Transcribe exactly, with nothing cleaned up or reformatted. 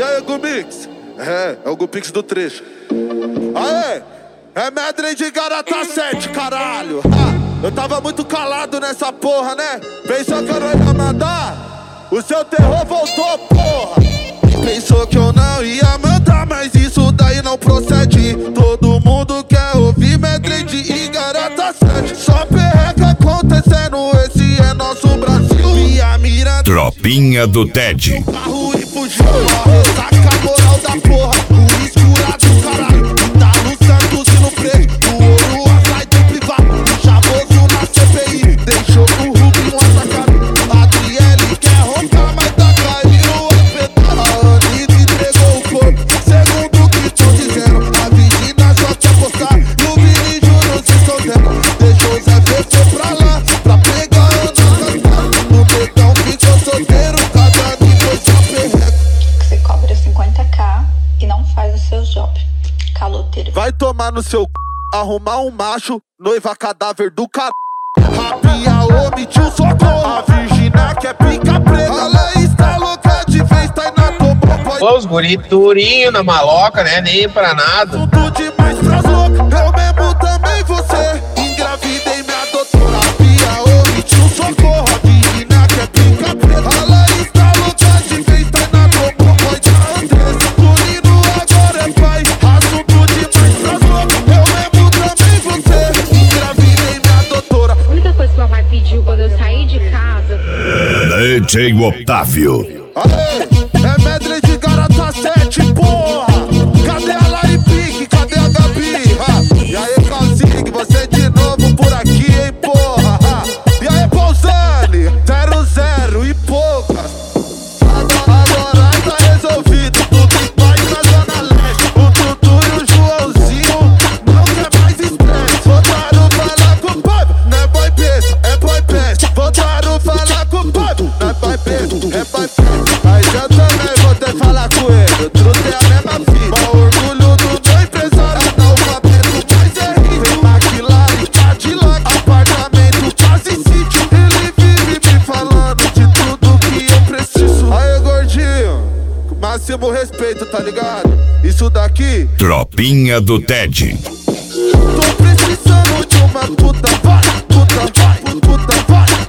E aí, Gumix? É, é o Gupix do trecho. Aê, é medley de Garota sete, caralho. Ha, eu tava muito calado nessa porra, né? Pensou que eu não ia mandar? O seu terror voltou, porra. Pensou que eu não ia mandar, mas isso daí não procede. Todo mundo quer ouvir medley de Garota sete. Só perreca acontecendo, esse é nosso Brasil. Minha mira Tropinha do Ted. carro e fugiu, ressaca a moral da porra. O escurado do caralho, tá no Santos e no preto. O ouro sai do privado, o chavoso na C P I. Deixou o Rubinho atacado. A Adriele quer roncar, mas tá caindo a pedala. A Anitta entregou o corpo, segundo o que tão dizendo. A Virgínia só quer postar e o Vini Júnior se escondendo. Deixou o Zé Fefe pra lá, pra pegar a Ana Castelo. O Betão ficou solteiro, cada nível só perreca. Você cobra cinquenta k e não faz o seu job. Caloteiro. Vai tomar no seu c... arrumar um macho, noiva cadáver do car... Rapinha, omitiu socorro. A Virgínia que é pica preta. Ela está louca de vez, tá na tomou. Pô, os guri durinho na maloca, né? Nem pra nada. Tudo demais pras loucas. Eu mesmo também você. Engravidei minha doutora. Rapinha, omitiu socorro. A Virgínia que é pica preta. Ela está louca de vez, tá na tomou. Pode a Andressa. Tulindo agora é pai. Assunto demais pras loucas. Eu mesmo também você. Engravidei minha doutora. A única coisa que o papai pediu quando eu saí de casa. D J Otávio. Aê, é medley de Garota sete, porra. Cadê a Lari Pique? Cadê a Gabi? Ha? E aí, Calzig, você de novo por aqui, hein, porra? Ha? E aí, Pausani, zero zero e poucas. Agora, agora tá resolvido, tudo em paz na Zona Leste. O Tutu e o Joãozinho não quer mais estresse. Voltaram falar com o povo, não é boy besta, é boy best. Voltaram falar com o povo, não é boy besta, é boy best. Mas eu também vou ter que falar com ele. O truto é a mesma vida. O orgulho do meu empresário é analfabeto, mas é rico. Tem McLaren, Cadillac, apartamento, casa e sítio. Ele vive me falando de tudo que eu preciso. Aí, gordinho, com máximo respeito, tá ligado? Isso daqui Tropinha do Ted. tô precisando de uma puta, vai, puta, vai, puta, vai.